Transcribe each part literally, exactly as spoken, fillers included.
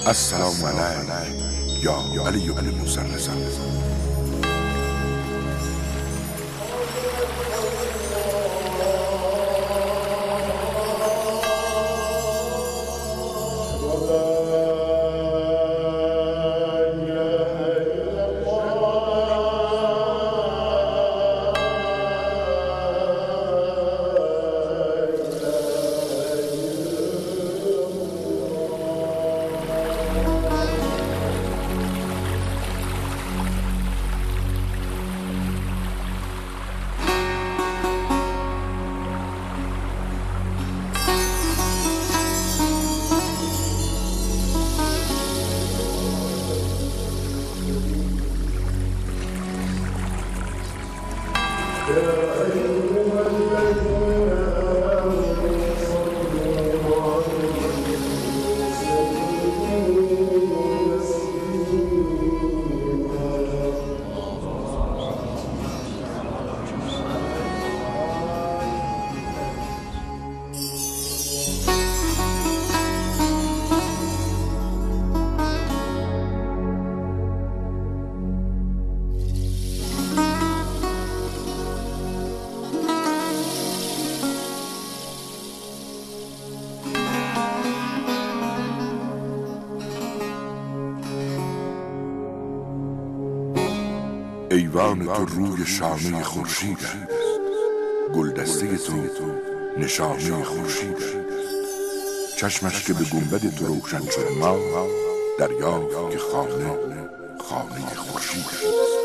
السلام علیک یا علی بن موسی الرضا. ایوان تو روی شانه خورشید است، گلدسته تو نشانه خورشید است. چشمش که به گنبد تو روشن شد ما دریافت که خانه خانه خورشید است.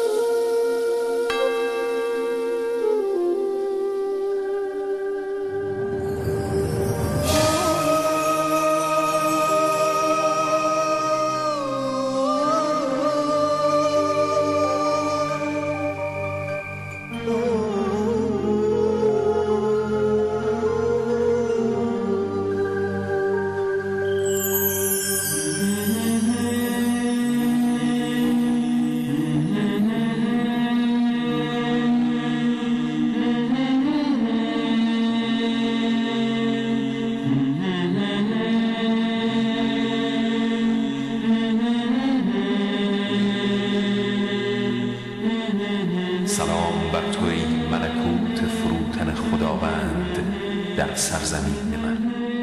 سلام بر تو ای ملکوت فروتن خداوند در سرزمین من.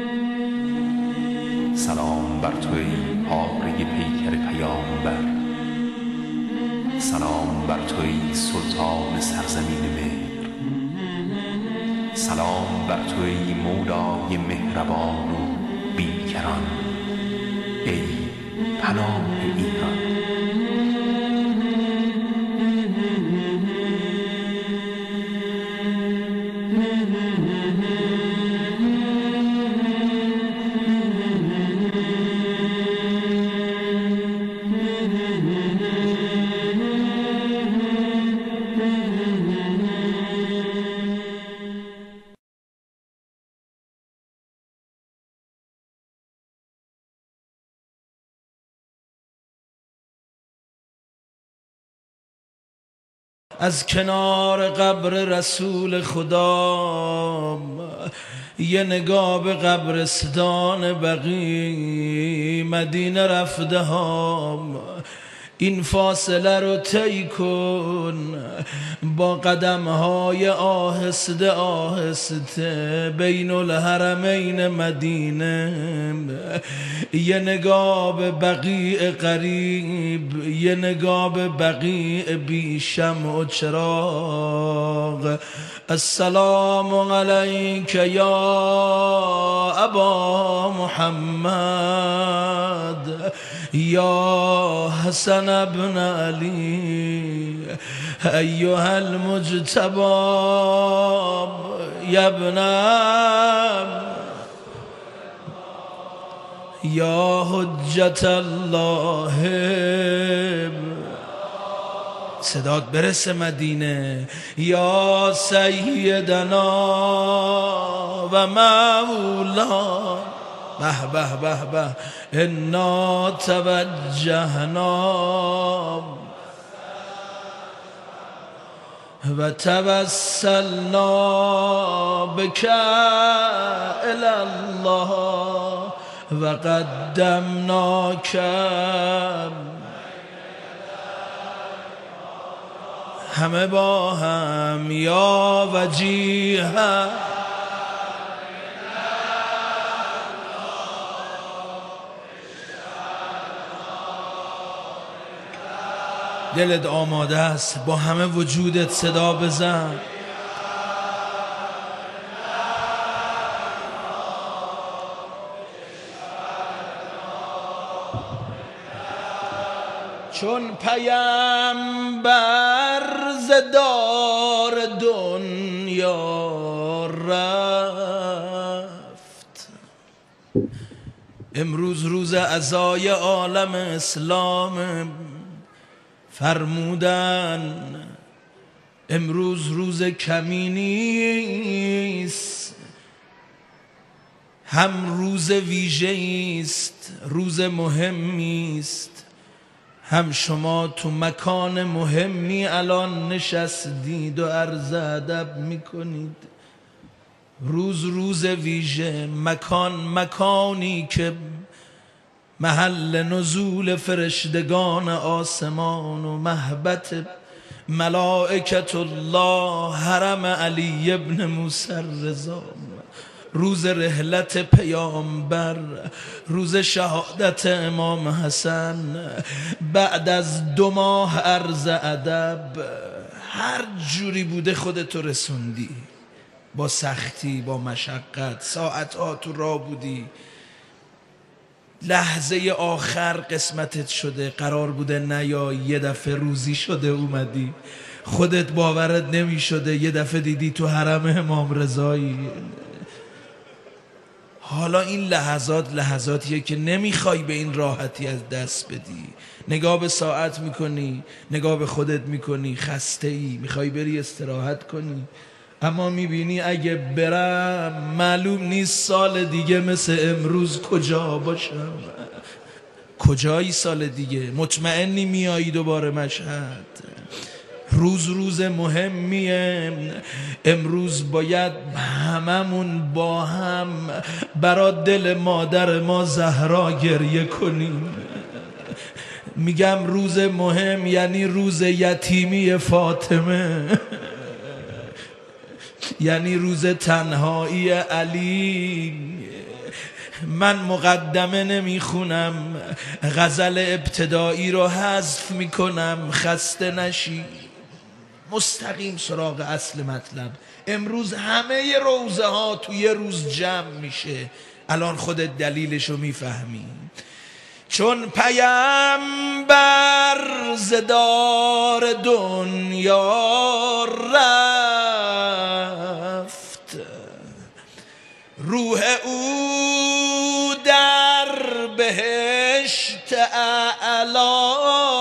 سلام بر تو ای پاره پیکر پیامبر. سلام بر تو ای سلطان سرزمین مهر. سلام بر تو ای مولای مهربان و بیکران، ای پناه ایران. از کنار قبر رسول خدا یه نگاه به قبرستان بقیع مدینه رفته هم. این فاصله رو طی کن با قدم‌های آهسته آهسته بین الحرمین مدینه. یه نگاه به بقیع قریب، یه نگاه به بقیع بی شمع و چراغ. السلام علیک یا ابا محمد یا حسن ابن علی ایها المجتبی یا ابن یا حجت الله. صدات برسه مدینه. یا سیدنا و مولا به به به به انا توجهنا و توسلنا بک الی الله و قدمناک همه با هم یا وجیه دلت آماده است با همه وجودت صدا بزن چون پیامبر ز دار دنیا رفت امروز روز عزای عالم اسلام فرمودن امروز روز کمینی است هم روز ویژه‌ای است روز مهمی است هم شما تو مکان مهمی الان نشستید و عرض ادب میکنید روز روز ویژه مکان مکانی که محل نزول فرشتگان آسمان و مهبت ملائکت الله حرم علی ابن موسی رضا روز رحلت پیامبر روز شهادت امام حسن بعد از دو ماه عرض ادب هر جوری بوده خودتو رسوندی با سختی با مشقت ساعتها تو راه بودی لحظه آخر قسمتت شده قرار بوده نیا یه دفعه روزی شده اومدی خودت باورت نمی شده یه دفعه دیدی تو حرم امام رضایی حالا این لحظات لحظاتیه که نمیخوای به این راحتی از دست بدی نگاه به ساعت میکنی نگاه به خودت میکنی خسته ای میخوای بری استراحت کنی اما میبینی اگه برم معلوم نیست سال دیگه مثل امروز کجا باشم کجایی سال دیگه مطمئنی میایی دوباره مشهد روز روز مهمیه امروز باید هممون با هم برا دل مادر ما زهرا گریه کنیم میگم روز مهم یعنی روز یتیمی فاطمه یعنی روز تنهایی علی من مقدمه نمیخونم غزل ابتدایی رو حذف میکنم خسته نشی مستقیم سراغ اصل مطلب امروز همه روزه ها تو یه روز جمع میشه الان خودت دلیلشو میفهمی چون پیامبر ز دار دنیا رفت روح او در بهشت اعلی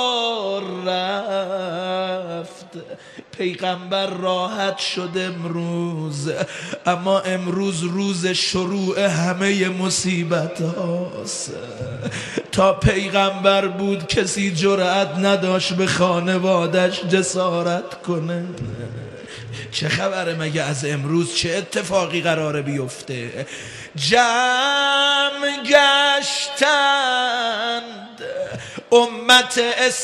رفت پیغمبر راحت شد امروز اما امروز روز شروع همه مصیبت هاست تا پیغمبر بود کسی جرأت نداشت به خانوادش جسارت کنه چه خبره مگه از امروز چه اتفاقی قراره بیفته جمع گشتند امت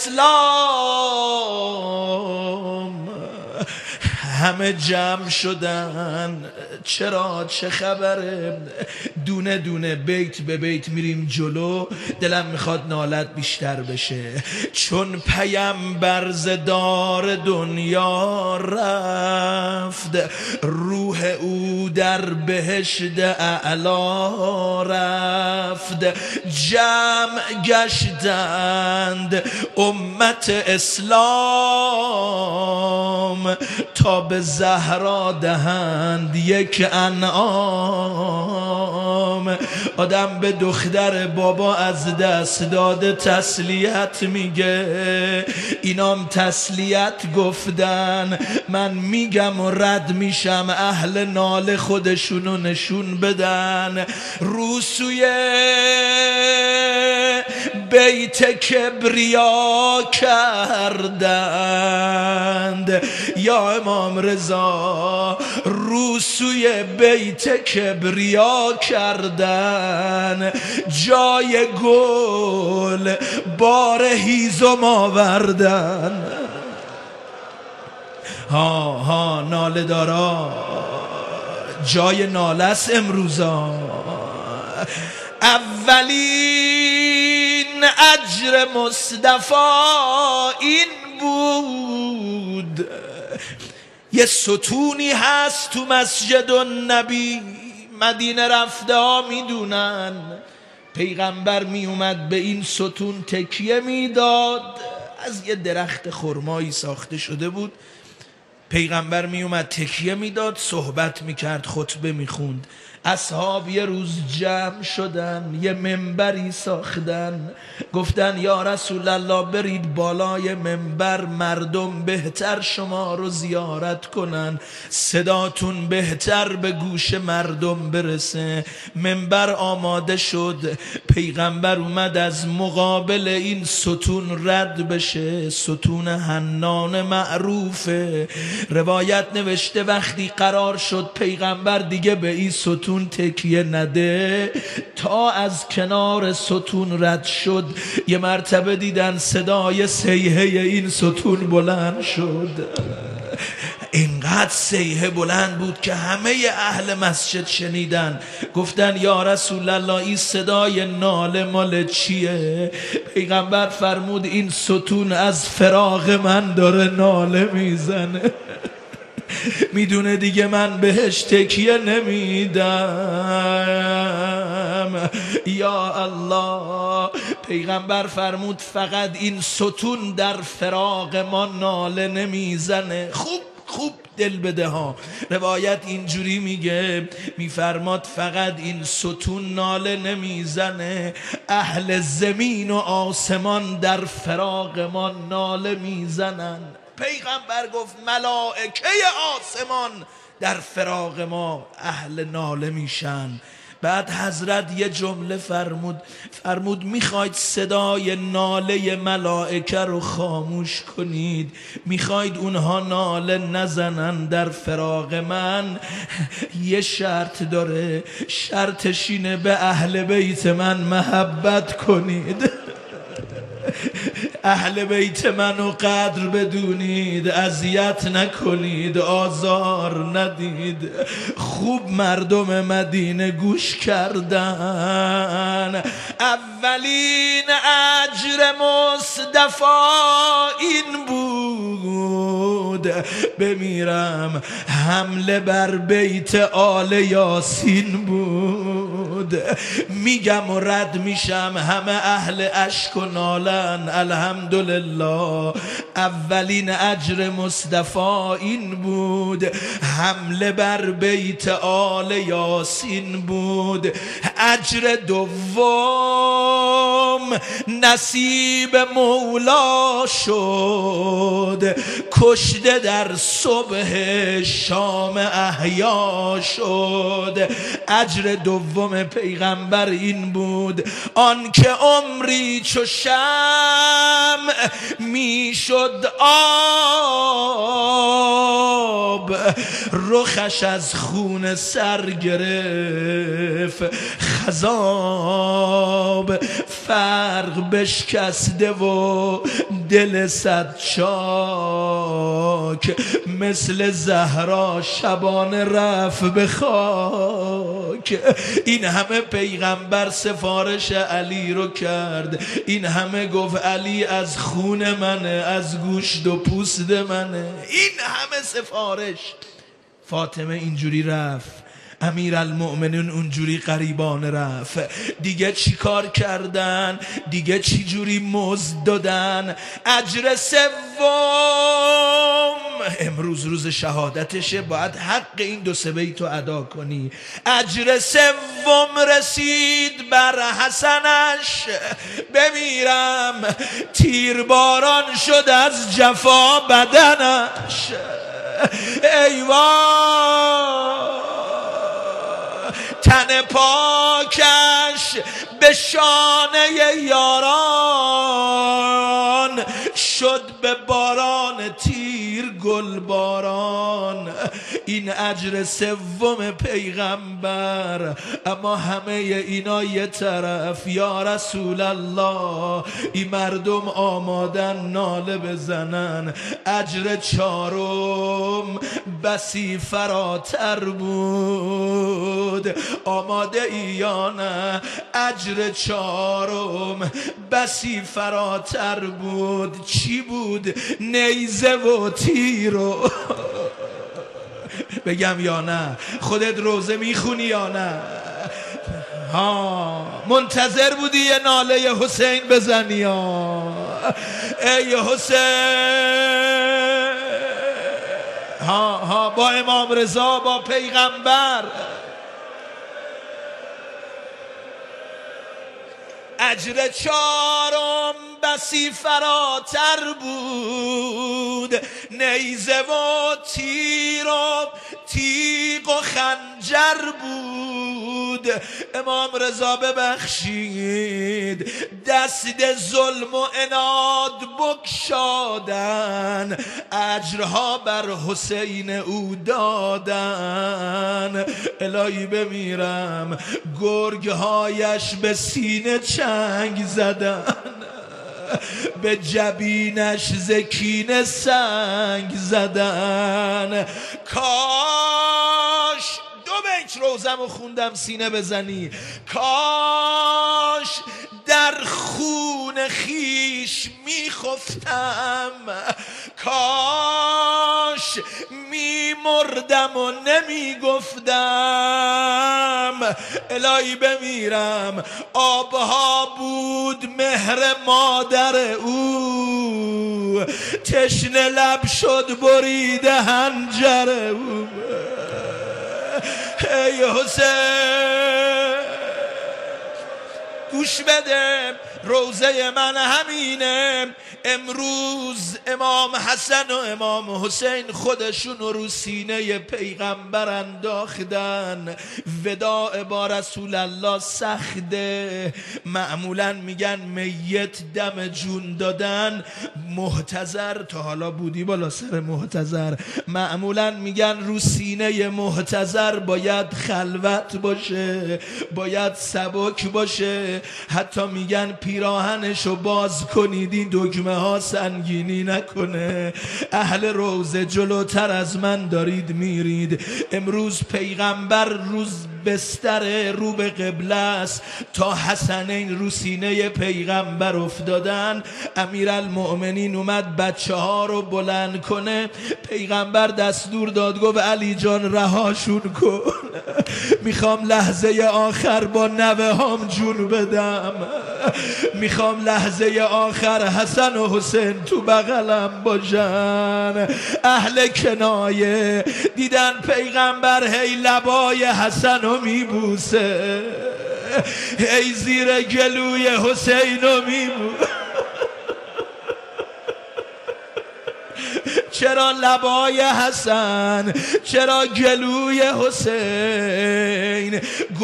اسلام همه جمع شدن چرا چه خبره دونه دونه بیت به بیت میریم جلو دلم میخواد نالت بیشتر بشه چون پیامبر ز دار دنیا رفت روح او در بهشت اعلی رفت جمع گشتند امت اسلام تا به زهرا دهند یک انعام آدم به دختر بابا از دست داده تسلیت میگه اینام تسلیت گفتن من میگم و رد میشم اهل ناله خودشونو نشون بدن روسوی بیت بیت کبریا کردند. یا امام رضا رو سوی بیت کبریا کردن، جای گل بار هیزم آوردن. ها ها ناله دارا جای ناله است امروزا. اولین اجر مصطفی این بود. یه ستونی هست تو مسجد النبی، مدینه رفته ها میدونن. پیغمبر میومد به این ستون تکیه میداد، از یه درخت خرمایی ساخته شده بود. پیغمبر میومد تکیه میداد، صحبت میکرد، خطبه میخوند. اصحاب یه روز جمع شدن، یه منبری ساختن، گفتن یا رسول الله برید بالای منبر، مردم بهتر شما رو زیارت کنن، صداتون بهتر به گوش مردم برسه. منبر آماده شد، پیغمبر اومد از مقابل این ستون رد بشه. ستون حنان معروفه. روایت نوشته وقتی قرار شد پیغمبر دیگه به این ستون تکیه نده، تا از کنار ستون رد شد، یه مرتبه دیدن صدای صیحه این ستون بلند شد. اینقدر صیحه بلند بود که همه اهل مسجد شنیدن. گفتن یا رسول الله این صدای ناله مال چیه؟ پیغمبر فرمود این ستون از فراق من داره ناله میزنه، میدونه دیگه من بهش تکیه نمیدم. یا الله. پیغمبر فرمود فقط این ستون در فراق ما ناله نمیزنه. خوب خوب دل بده ها. روایت اینجوری میگه، میفرماد فقط این ستون ناله نمیزنه، اهل زمین و آسمان در فراق ما ناله میزنن. پیغمبر گفت ملائکه آسمان در فراق ما اهل ناله میشن. بعد حضرت یه جمله فرمود، فرمود میخواید صدای ناله ملائکه رو خاموش کنید، میخواید اونها ناله نزنن در فراق من، یه شرط داره، شرطش اینه به اهل بیت من محبت کنید، اهل بیت منو قدر بدونید، اذیت نکنید، آزار ندید. خوب مردم مدینه گوش کردن. اولین اجر مصطفی این بود، بمیرم حمله بر بیت آل یاسین بود. میگم و رد میشم، همه اهل اشک و نالن. الحمدلله اولین اجر مصطفی این بود، حمله بر بیت آل یاسین بود. اجر دوم نصیب مولا شد، کشته در صبح شام احیا شد. اجر دوم پیغمبر این بود، آن که عمری چو شمع میشد آب، رخش از خون سر گرفت خضاب، فرق بشکسته و دل صد چاک، مثل زهرا شبانه رفت به خاک. این همه پیغمبر سفارش علی رو کرد، این همه گفت علی از خون منه، از گوشت و پوست منه، این همه سفارش. فاطمه اینجوری رفت، امیر المؤمنین اونجوری غریبانه رفت. دیگه چی کار کردن؟ دیگه چی جوری مزد دادن؟ اجر سوم، امروز روز شهادتشه، باید حق این دو سه بیتو ادا کنی. اجر سوم رسید بر حسنش، بمیرم تیرباران شد از جفا بدنش. ای وای تن پاکش به شانه یاران به باران تیر گل باران. این اجر سوم پیغمبر. اما همه اینا یه طرف، یا رسول الله این مردم آمادن ناله بزنن. اجر چهارم بسی فراتر بود. آماده ای یا نه؟ اجر چهارم بسی فراتر بود. چی بود؟ نیزه و تیرو بگم یا نه؟ خودت روزه میخونی یا نه؟ ها منتظر بودی یه ناله حسین بزنی ها؟ ای حسین ها ها با امام رضا، با پیغمبر. اجر چهارم بسی فراتر بود. نیزه و تیر و تیغ و خنجر بود. امام رضا ببخشید، دست ظلم و عناد بگشادن، اجرها بر حسین او دادن. الهی بمیرم، گرگهایش به سینه چنگ زدن، به جبینش زکین سنگ زدن. کاش دو بیت روزم و خوندم سینه بزنی. کاش در خون خیش میخفتم، کاش میمردم و نمیگفتم. الهی بمیرم، آبها بود مهر مادر او، تشنه لب شد بریده هنجر او. ای حسین گوش بده، روزه من همینه. امروز امام حسن و امام حسین خودشون رو سینه پیغمبر انداختن. وداع با رسول الله سخته. معمولا میگن میت دم جون دادن. محتضر، تا حالا بودی بالا سر محتضر؟ معمولا میگن رو سینه محتضر باید خلوت باشه، باید سبک باشه. حتی میگن پیراهنشو باز کنید این دکمه ها سنگینی نکنه. اهل روزه جلوتر از من دارید میرید. امروز پیغمبر روز بستر رو به قبله است. تا حسنین رو سینه پیغمبر افتادن. امیرالمؤمنین اومد بچه ها رو بلند کنه. پیغمبر دستور داد، گفت علی جان رهاشون کن، میخوام لحظه آخر با نوه هام جون بدم، میخوام لحظه آخر حسن و حسین تو بغلم باشن. اهل کنایه دیدن پیغمبر هی لبای حسن رو میبوسه، هی زیر گلوی حسین رو میبوسه. چرا لبای حسن؟ چرا گلوی حسین؟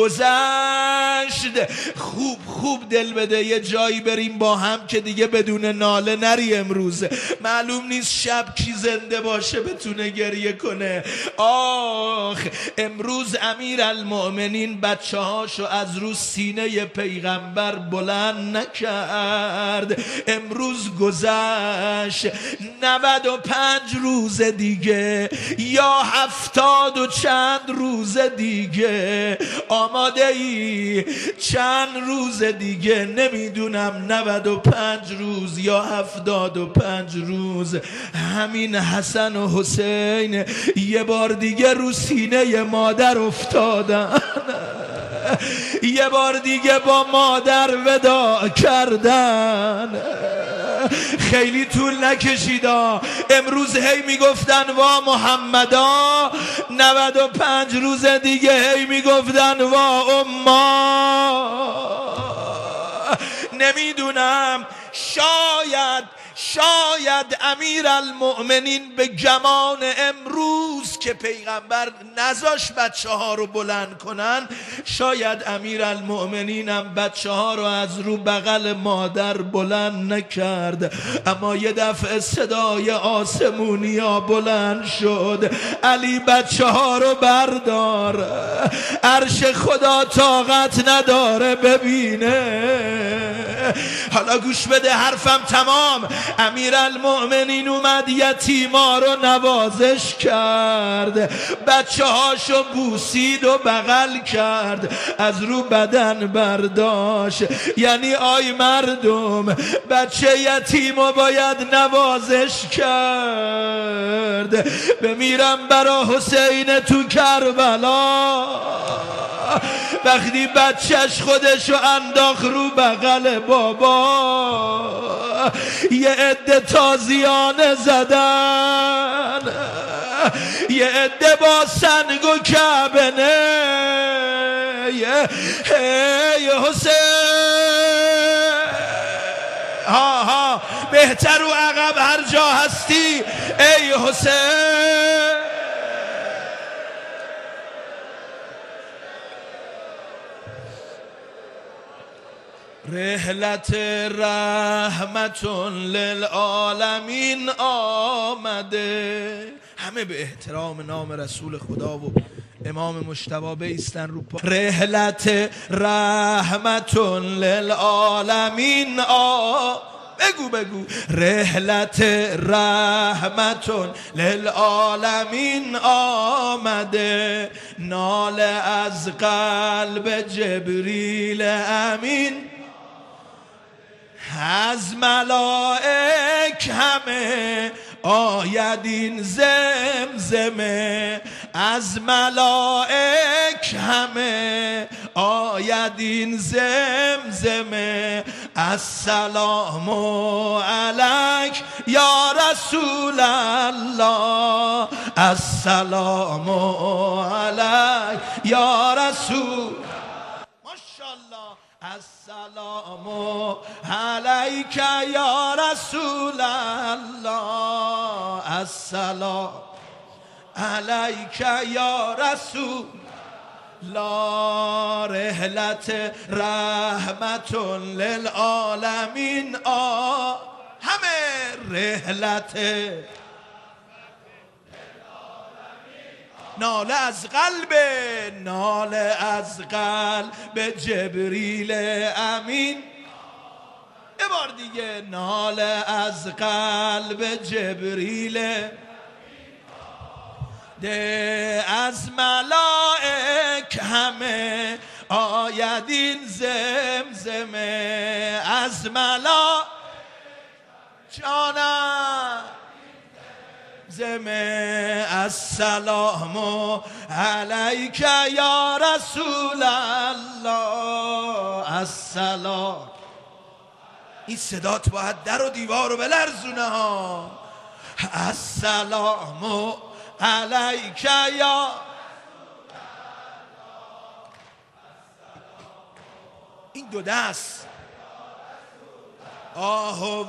گذشت. خوب خوب دل بده، یه جایی بریم با هم که دیگه بدون ناله نری. امروز معلوم نیست شب کی زنده باشه بتونه گریه کنه. آخ امروز امیرالمؤمنین بچه هاشو از رو سینه پیغمبر بلند نکرد. امروز گذشت نود و پنج روز دیگه یا هفتاد و چند روز دیگه. آماده ای چند روز دیگه؟ نمیدونم، نود و پنج روز یا هفتاد و پنج روز. همین حسن و حسین یه بار دیگه رو سینه مادر افتادن، یه بار دیگه با مادر وداع کردن. خیلی طول نکشیدا. امروز هی میگفتن وا محمدا، نود و پنج روز دیگه هی میگفتن وا امما. نمیدونم، شاید شاید امیر المؤمنین به گمان امروز که پیغمبر نذاش بچه ها رو بلند کنن، شاید امیر المؤمنین هم بچه ها رو از رو بغل مادر بلند نکرد، اما یه دفعه صدای آسمونی ها بلند شد: علی بچه ها رو بردار، عرش خدا طاقت نداره ببینه. حالا گوش بده، حرفم تمام. امیرالمؤمنین اومد یتیما رو نوازش کرد، بچه هاشو بوسید و بغل کرد، از رو بدن برداشت. یعنی آی مردم، بچه یتیمو باید نوازش کرد. بمیرم برا حسین تو کربلا، وقتی بچهش خودشو انداخت رو بغل بابا، یه عده تازیانه زدن، یه عده با سنگ و کبنه. ای حسین، ها ها بهتر و عقب هر جا هستی، ای حسین. رحلت رحمت للعالمین آمده. همه به احترام نام رسول خدا و امام مجتبی بایستن رو پا. رحلت رحمت للعالمین آمده. بگو بگو. رحلت رحمت للعالمین آمده، ناله از قلب جبریل امین، از ملائک همه آید این زمزمه، از ملائک همه آید این زمزمه. السلام علیک یا رسول الله، السلام علیک یا رسول، ماشاءالله. السلام علیک یا رسول الله، السلام علیک یا رسول لا. رحلت رحمت للعالمین آ، همه رحلت ناله از قلب، ناله از قلب جبریل امین. یه بار دیگه، ناله از قلب جبریل، ده از ملائک همه آید این زمزمه، از ملائک جانم زمه. السلام علیک یا رسول الله، السلام. این صدات باید در و دیوار رو بلرزونه ها. السلام علیک یا، این دو دست آه و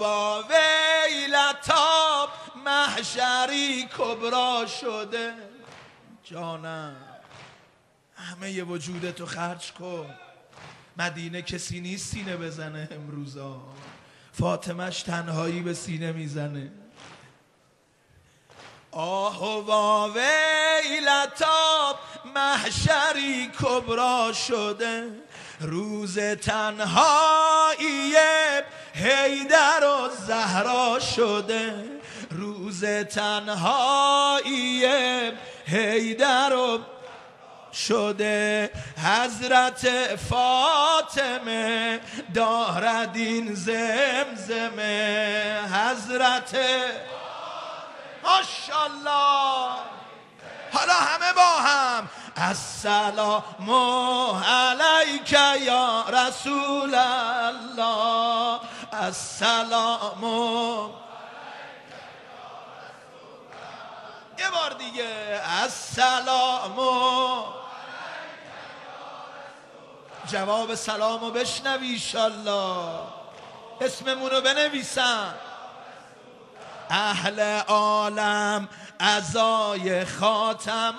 ویلتاب محشری کبرا شده. جانم همه ی وجودتو خرج کن. مدینه کسی نیست سینه بزنه امروزا، فاطمهش تنهایی به سینه میزنه. آه و ویلتاب محشری کبرا شده، روز تنهایی حیدر و زهرا شده، روز تنهایی حیدر و شده. حضرت فاطمه دارد این زمزمه، حضرت ماشاءالله. حالا همه با هم. السلام علیک یا رسول الله، السلام. یه بار دیگه. السلام. جواب سلامو بشنوی ایشالله، اسممونو بنویسم. اهل عالم عزای خاتم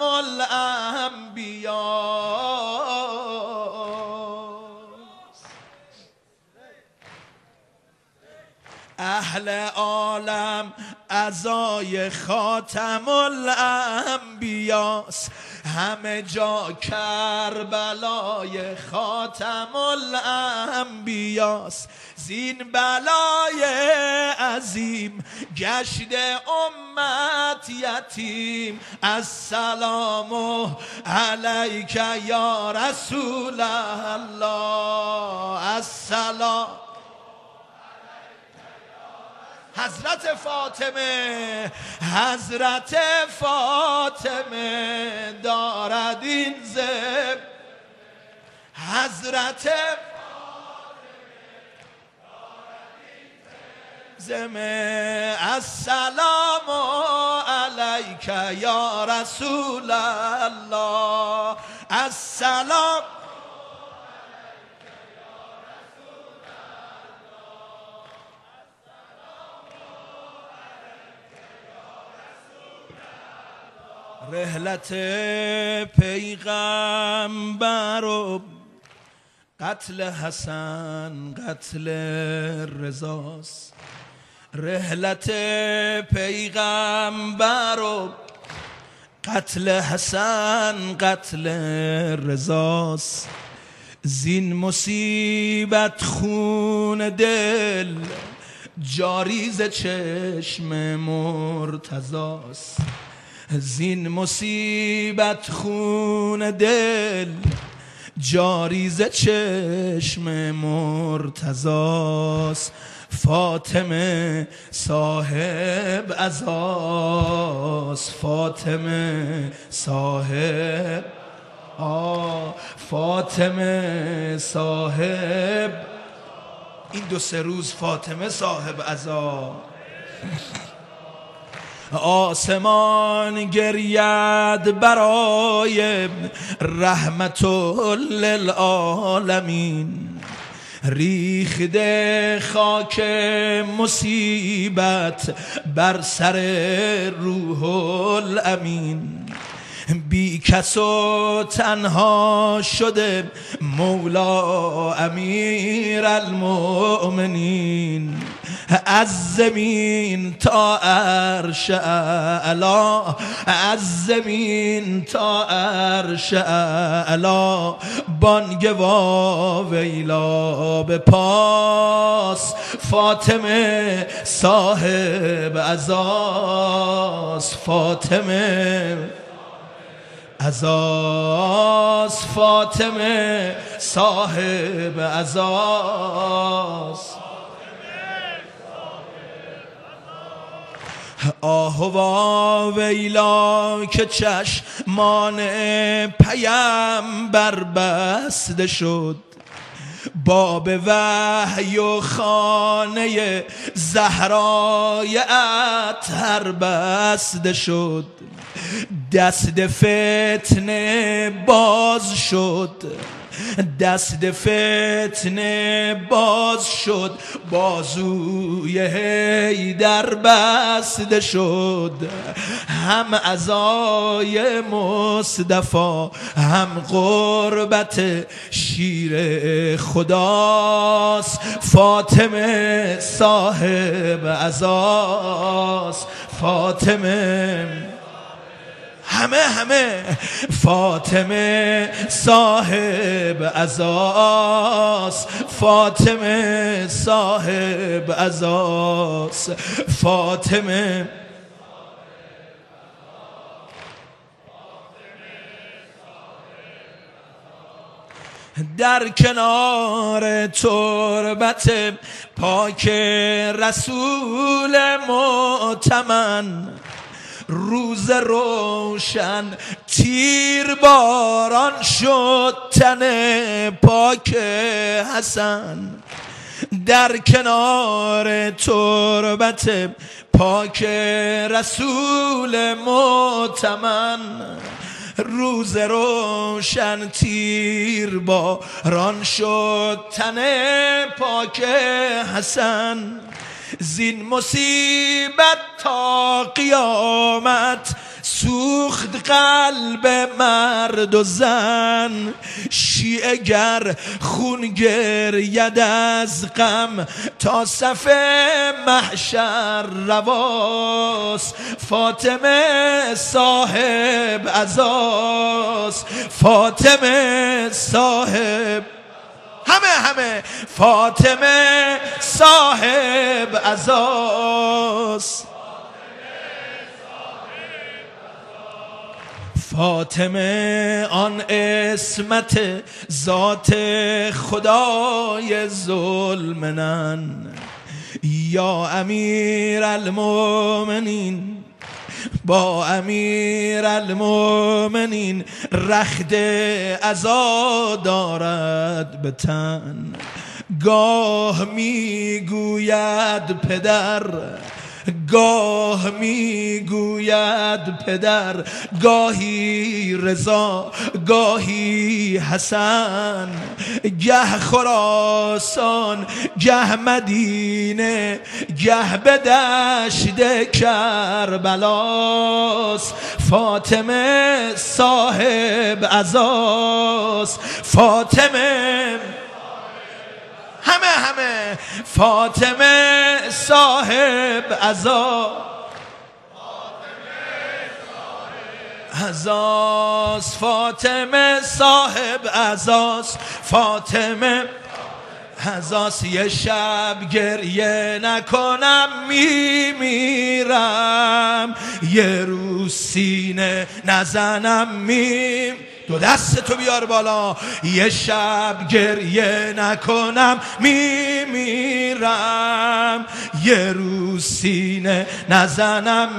الانبیا، اهل عالم عزای خاتم الانبیاست، همه جا کربلای خاتم الانبیاست. زین بلای عظیم گشت امت یتیم، السلام علیک یا رسول الله، السلام. حضرت فاطمه حضرت فاطمه دارد این زب، حضرت زمه السلام علیک یا رسول الله، السلام. رحلت پیغمبر و قتل حسن قتل رضاست، رحلت پیغمبر و قتل حسن قتل رضاست. زین مصیبت خون دل جاری ز چشم مرتضاست، زین مصیبت خون دل جاری ز چشم مرتضاست. فاطمه صاحب عزاست، فاطمه صاحب آه فاطمه صاحب، این دو سه روز فاطمه صاحب عزا. آسمان گرید برای رحمت للعالمین، ریخته خاک مصیبت بر سر روح الامین. بی کس و تنها شده مولا امیر المؤمنین، از زمین تا عرش اعلی، از زمین تا عرش اعلی، بانگ واویلا به پاس. فاطمه صاحب عزاست، فاطمه عزاست، فاطمه صاحب عزاست. آه و ویلا که چشمان پیمبر بسته شد، باب وحی و خانه زهرای اطهر بسته شد. دست فتنه باز شد، دست فتنه باز شد، بازوی حیدر بسته شد. هم عزای مصطفی هم قربت شیر خداست، فاطمه صاحب عزاست، فاطمه همه همه فاطمه صاحب عزاست، فاطمه صاحب عزاست، فاطمه در کنار تربت پاک رسول معتمن، روز روشن تیر باران شد تن پاک حسن. در کنار تربت پاک رسول معتمن، روز روشن تیر باران شد تن پاک حسن. زین مصیبت تا قیامت سوخت قلب مرد و زن. شیعه گر خون گرید از غم تا صف محشر رواست. فاطمه صاحب عزاست، فاطمه صاحب همه همه فاطمه صاحب عزاست. فاطمه آن عصمت ذات خدای ذوالمنن. یا امیر المؤمنین با امیر المؤمنین رخت عزا دارد به تن. گاه میگوید پدر، گاه میگوید پدر، گاهی رضا گاهی حسن. گه خراسان گه مدینه گه به دشت کربلاست. فاطمه صاحب عزاست، فاطمه همه همه فاطمه صاحب عزا عزاست. فاطمه صاحب عزاست، فاطمه عزاست. یه شب گریه نکنم میمیرم، یه روز سینه نزنم میم. دو دست تو بیار بالا. یه شب گریه نکنم میمیرم، یه روز سینه نزنم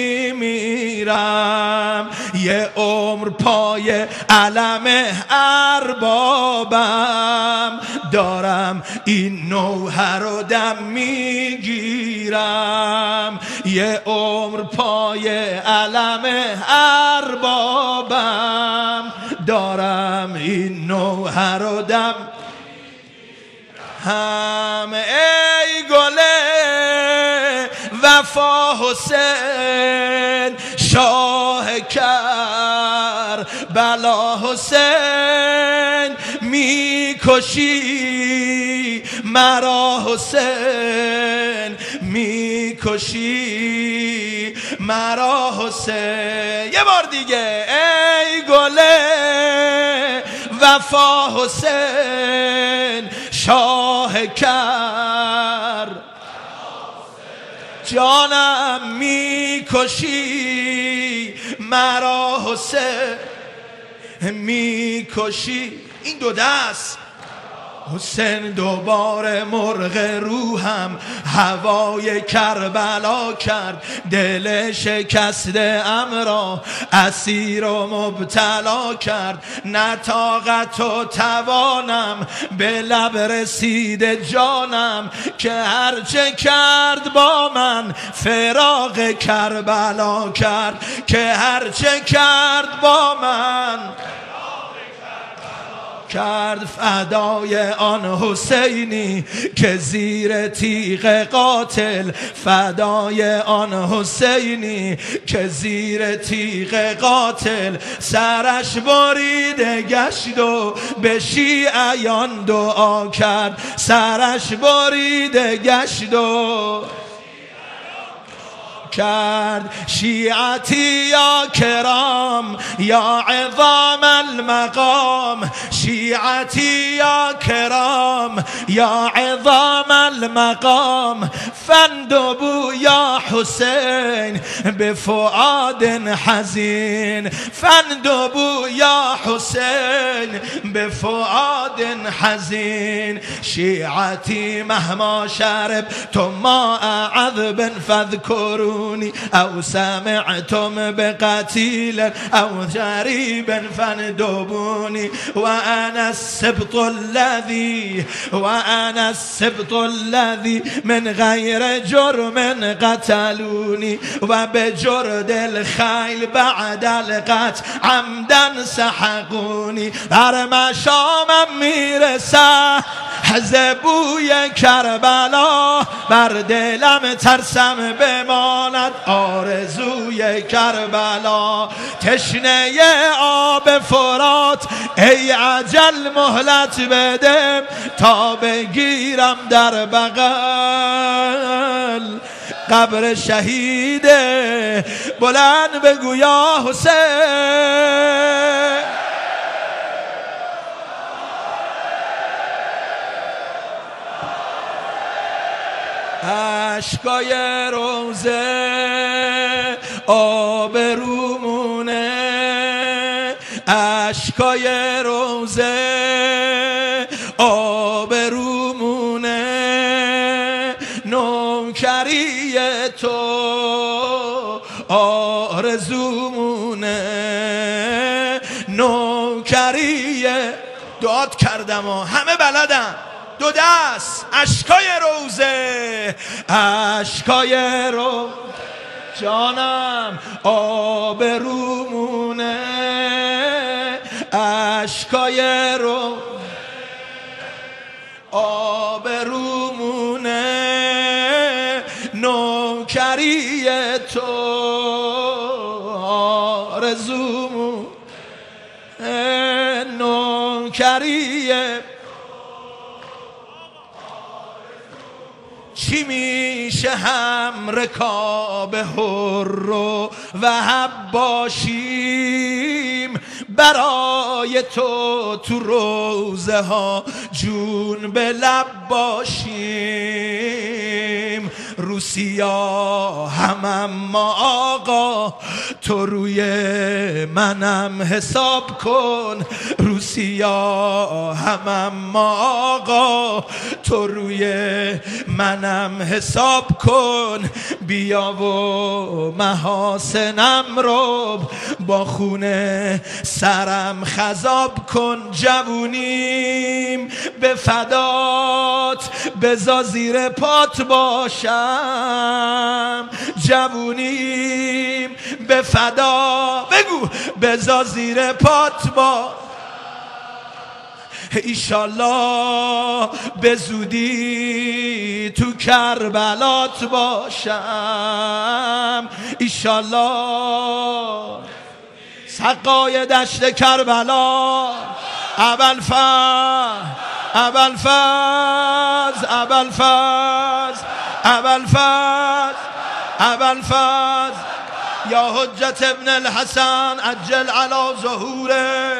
میمیرم. یه عمر پای علم اربابم دارم، این نوحه رو دم میگیرم. یه عمر پای علم اربابم دارم، این نوحه رو دم هم. ای گل وفا حسین شاه کر بلا حسین، میکشی مرا حسین، میکشی مرا حسین. یه بار دیگه ای گل وفا حسین شاه کر، جانم میکشی مرا حسین، میکشی. این دو دست حسین دوباره مرغ روحم هوای کربلا کرد. دل شکسته ام را اسیر و مبتلا کرد. نه طاقت و توانم به لب رسید جانم، که هرچه کرد با من فراق کربلا کرد، که هرچه کرد با من کرد. فدای آن حسینی که زیر تیغ قاتل، فدای آن حسینی که زیر تیغ قاتل سرش بریده گشت و به شیعیان دعا کرد. سرش بریده گشت و کرد. شیعتی یا کرام یا عظام المقام، شیعتی یا کرام یا عظام المقام، فاندبوا یا حسین بفؤاد حزین، فاندبوا یا حسین بفؤاد حزین. شیعتی مهما شربتم ماء عذب فاذكروا او سمعتم بقتيل او جريب فاندبوني، وانا السبط الذي وانا السبط الذي من غير جرم قتلوني، وبجرد الخيل بعد القتل عمدا سحقوني. بر مشامم میرسم از بوی کربلا بر دلم ترسم بماند آرزوی کربلا. تشنه آب فرات ای عجل مهلت بده تا بگیرم در بغل قبر شهیده بلند بگو یا حسین. اشکای روزه آب رومونه اشکای روزه آب رومونه نوکری تو آرزومونه نوکری داد کردم و همه بلدم دو دست اشکای روزه اشکای رو جانم آب رومونه اشکای رو آب رومونه نوکری تو آرزومونه نوکری چی میشه هم رکاب هر و وهب باشیم برای تو تو روزه ها جون به لب باشیم روسیا هم اما آقا تو روی منم حساب کن روسیا هم اما آقا تو روی منم حساب کن بیا و محاسنم رو با خونه سرم خضاب کن جوونیم به فدات بزا زیر پات باشم جوونیم به فدا بگو بزا زیر پات با ایشالله به زودی تو کربلات باشم ایشالله سقای دشت کربلا ابوالفضل ابوالفضل ابوالفضل ابوالفضل ابوالفضل یا حجت ابن الحسن عجل علی ظهوره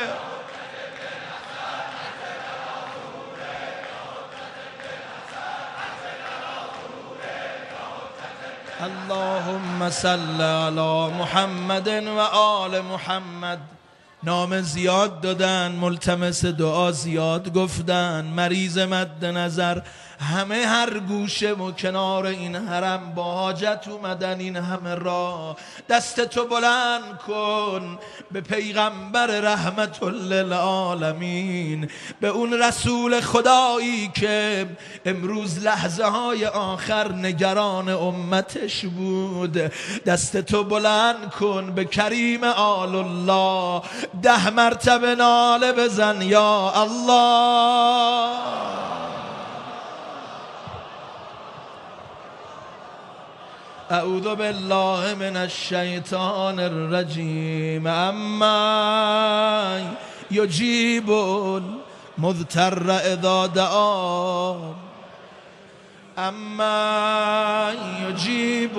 اللهم صل علی محمد و آل محمد. نام زیاد دادن ملتمس دعا زیاد گفتن مریض مد نظر همه هر گوشه و کنار این حرم با حاجت اومدن این همه را دست تو بلند کن به پیغمبر رحمت للعالمین به اون رسول خدایی که امروز لحظه های آخر نگران امتش بود دست تو بلند کن به کریم آل الله ده مرتبه ناله بزن یا الله. اعوذ بالله من الشیطان الرجیم اما یجیب المضطر اذا دعا اما یجیب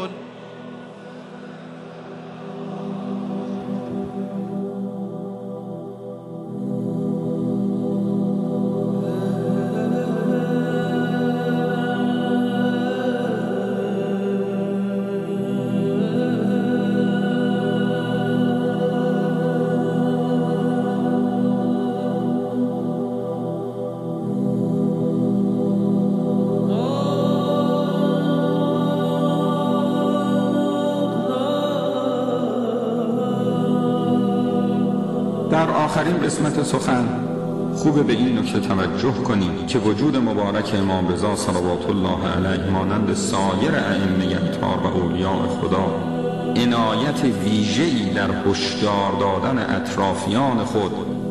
در آخرین قسمت سخن خوبه به این نکته توجه کنید که وجود مبارک امام رضا صلوات الله علیه مانند سایر ائمه اطهار و اولیاء خدا عنایت ویژه‌ای در هشدار دادن اطرافیان خود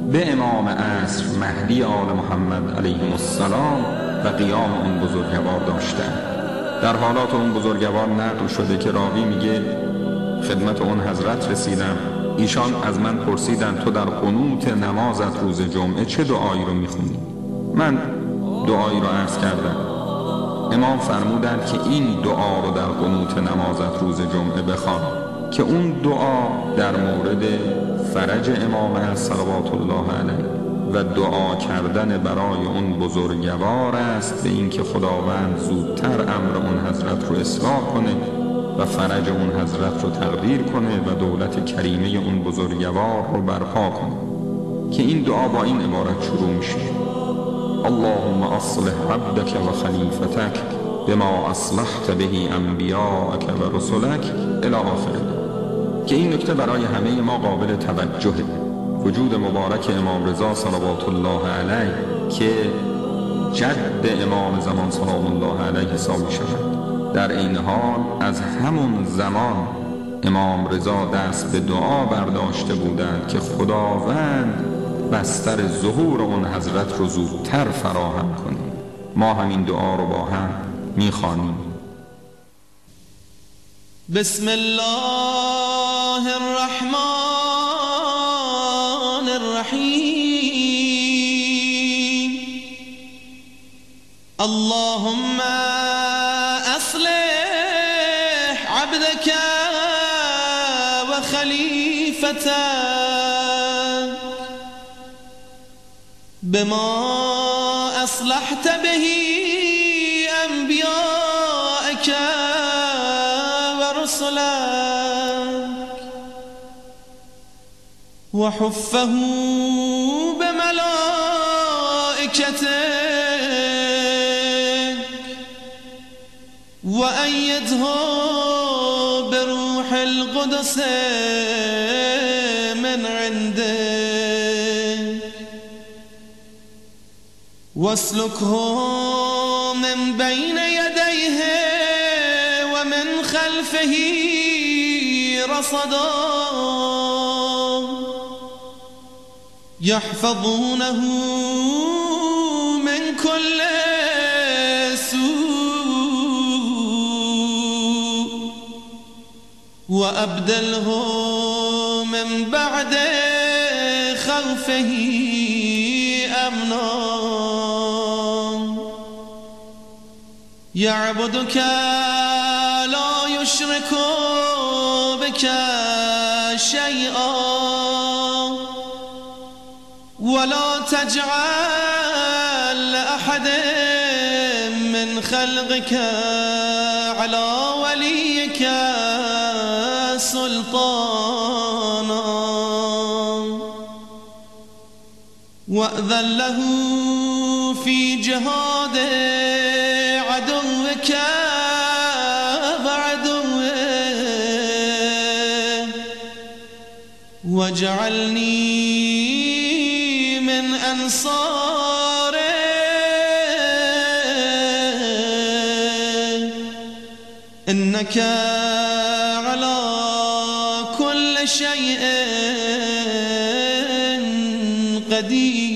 به امام عصر مهدی آل محمد علیه السلام و قیام اون بزرگوار داشتن. در حالات اون بزرگوار نقل شده که راوی میگه خدمت اون حضرت رسیدم، ایشان از من پرسیدن تو در قنوت نمازت روز جمعه چه دعایی رو میخونی؟ من دعایی رو عرض کردم. امام فرمودند که این دعا رو در قنوت نمازت روز جمعه بخوان که اون دعا در مورد فرج امام است صلوات الله علیه و دعا کردن برای اون بزرگوار است به این که خداوند زودتر امر اون حضرت رو اصلاح کنه و فرج اون حضرت رو تقدیر کنه و دولت کریمه اون بزرگوار رو برپا کنه، که این دعا با این عبارت شروع میشه: اللهم اصلح عبدك و خلیفتك بما اصلحت به انبیاءك و رسلك الی آخره. که این نکته برای همه ما قابل توجهه. وجود مبارک امام رضا صلوات الله علیه که جد امام زمان سلام الله علیه حساب شود، در این حال از همون زمان امام رضا دست به دعا برداشته بودند که خداوند بستر ظهور اون حضرت رو زودتر فراهم کنه. ما همین دعا رو با هم میخوانیم. بسم الله الرحمن الرحیم. اللهم اصلح عبدك و خلیفتك بما اصلحت به انبیاءك و رسلك و حفه بملائکتك و ایده بروح القدس من عندك واسلكه من بين يديه ومن خلفه رصدا يحفظونه من كل سوء وأبدله من بعد خوفه أمنا يعبدك لا يشرك بك شيئا ولا تجعل لأحد من خلقك على وليك سلطانا وأذن له في جهاد عدوك وعدوه واجعلني من أنصاره إنك على كل شيء قدير.